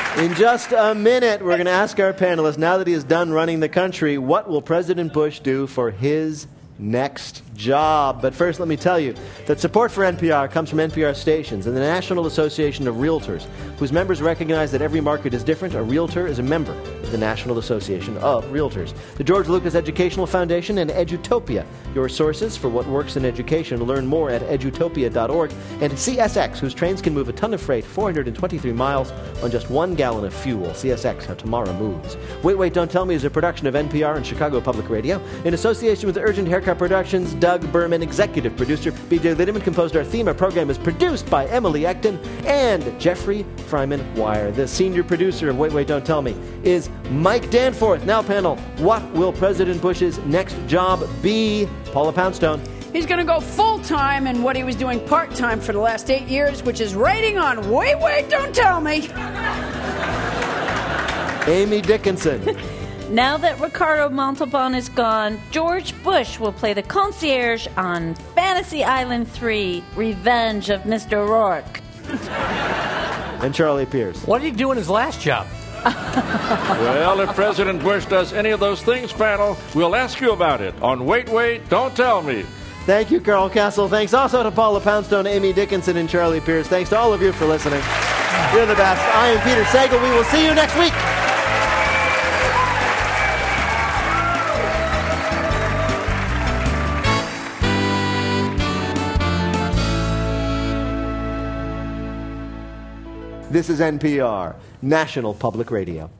In just a minute, we're going to ask our panelists, now that he is done running the country, what will President Bush do for his next job? But first, let me tell you that support for NPR comes from NPR stations and the National Association of Realtors, whose members recognize that every market is different. A realtor is a member of the National Association of Realtors. The George Lucas Educational Foundation and Edutopia, your sources for what works in education. Learn more at edutopia.org. And CSX, whose trains can move a ton of freight 423 miles on just 1 gallon of fuel. CSX, how tomorrow moves. Wait, Wait, Don't Tell Me is a production of NPR and Chicago Public Radio in association with Urgent Haircut Productions. Doug Berman, executive producer. B.J. Lideman composed our theme. Our program is produced by Emily Ecton and Jeffrey Fryman Wire. The senior producer of Wait, Wait, Don't Tell Me is Mike Danforth. Now, panel, what will President Bush's next job be? Paula Poundstone. He's going to go full-time in what he was doing part-time for the last 8 years, which is writing on Wait, Wait, Don't Tell Me. Amy Dickinson. Now that Ricardo Montalban is gone, George Bush will play the concierge on Fantasy Island 3, Revenge of Mr. O'Rourke. And Charlie Pierce. What did he do in his last job? Well, if President Bush does any of those things, panel, we'll ask you about it on Wait, Wait, Don't Tell Me. Thank you, Carl Castle. Thanks also to Paula Poundstone, Amy Dickinson, and Charlie Pierce. Thanks to all of you for listening. You're the best. I am Peter Sagal. We will see you next week. This is NPR, National Public Radio.